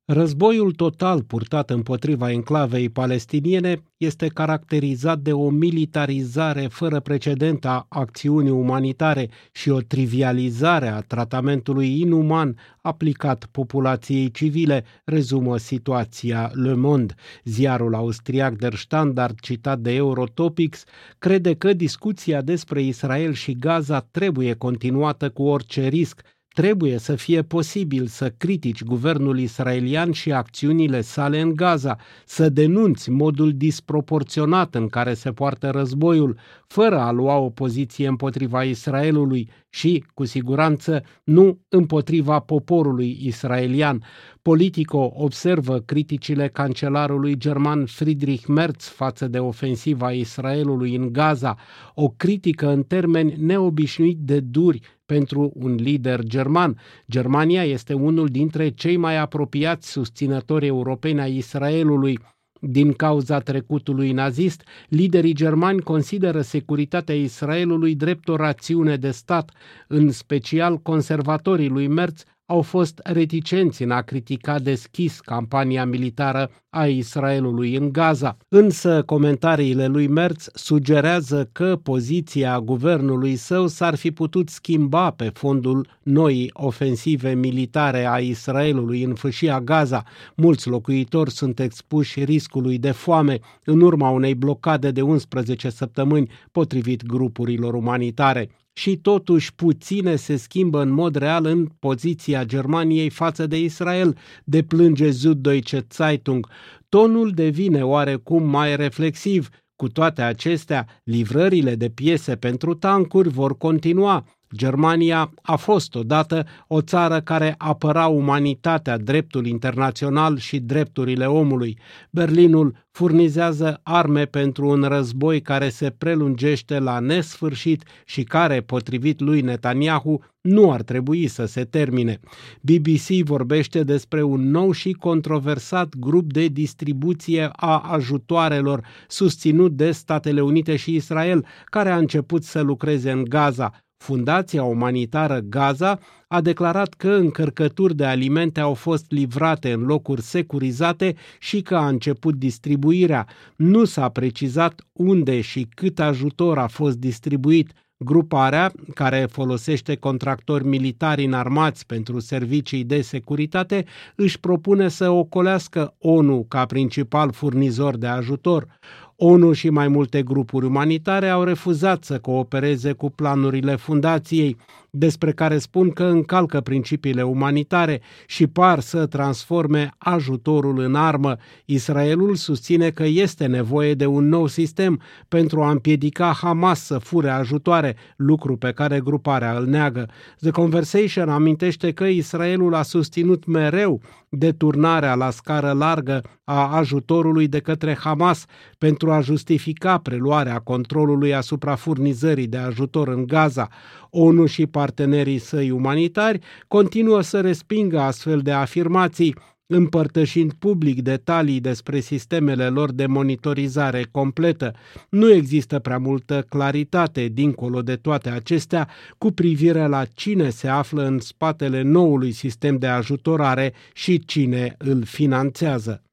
Războiul total purtat împotriva enclavei palestiniene este caracterizat de o militarizare fără precedent a acțiunii umanitare și o trivializare a tratamentului inuman aplicat populației civile, rezumă situația Le Monde. Ziarul austriac Der Standard, citat de Eurotopics, crede că discuția despre Israel și Gaza trebuie continuată cu orice risc. Trebuie să fie posibil să critici guvernul israelian și acțiunile sale în Gaza, să denunți modul disproporționat în care se poartă războiul, fără a lua o poziție împotriva Israelului și, cu siguranță, nu împotriva poporului israelian. Politico observă criticile cancelarului german Friedrich Merz față de ofensiva Israelului în Gaza, o critică în termeni neobișnuit de duri pentru un lider german. Germania este unul dintre cei mai apropiați susținători europeni ai Israelului. Din cauza trecutului nazist, liderii germani consideră securitatea Israelului drept o rațiune de stat. În special, conservatorii lui Merz au fost reticenți în a critica deschis campania militară a Israelului în Gaza. Însă comentariile lui Merz sugerează că poziția guvernului său s-ar fi putut schimba pe fondul noii ofensive militare a Israelului în fâșia Gaza. Mulți locuitori sunt expuși riscului de foame în urma unei blocade de 11 săptămâni, potrivit grupurilor umanitare. Și totuși puține se schimbă în mod real în poziția Germaniei față de Israel, deplânge Süddeutsche Zeitung. Tonul devine oarecum mai reflexiv. Cu toate acestea, livrările de piese pentru tancuri vor continua. Germania a fost odată o țară care apăra umanitatea, dreptul internațional și drepturile omului. Berlinul furnizează arme pentru un război care se prelungește la nesfârșit și care, potrivit lui Netanyahu, nu ar trebui să se termine. BBC vorbește despre un nou și controversat grup de distribuție a ajutoarelor susținut de Statele Unite și Israel, care a început să lucreze în Gaza. Fundația umanitară Gaza a declarat că încărcături de alimente au fost livrate în locuri securizate și că a început distribuirea. Nu s-a precizat unde și cât ajutor a fost distribuit. Gruparea, care folosește contractori militari înarmați pentru servicii de securitate, își propune să ocolească ONU ca principal furnizor de ajutor. ONU și mai multe grupuri umanitare au refuzat să coopereze cu planurile fundației, despre care spun că încalcă principiile umanitare și par să transforme ajutorul în armă. Israelul susține că este nevoie de un nou sistem pentru a împiedica Hamas să fure ajutoare, lucru pe care gruparea îl neagă. The Conversation amintește că Israelul a susținut mereu deturnarea la scară largă a ajutorului de către Hamas pentru a justifica preluarea controlului asupra furnizării de ajutor în Gaza. ONU și partenerii săi umanitari continuă să respingă astfel de afirmații, împărtășind public detalii despre sistemele lor de monitorizare completă. Nu există prea multă claritate, dincolo de toate acestea, cu privire la cine se află în spatele noului sistem de ajutorare și cine îl finanțează.